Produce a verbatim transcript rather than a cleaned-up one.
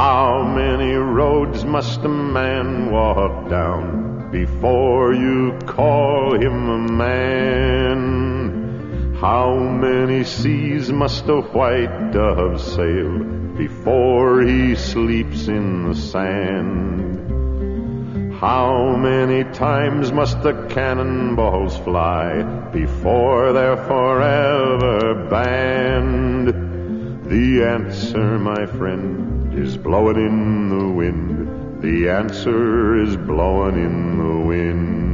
How many roads must a man walk down before you call him a man? How many seas must a white dove sail before he sleeps in the sand? How many times must the cannonballs fly before they're forever banned? The answer, my friend, is blowing in the wind. The answer is blowing in the wind.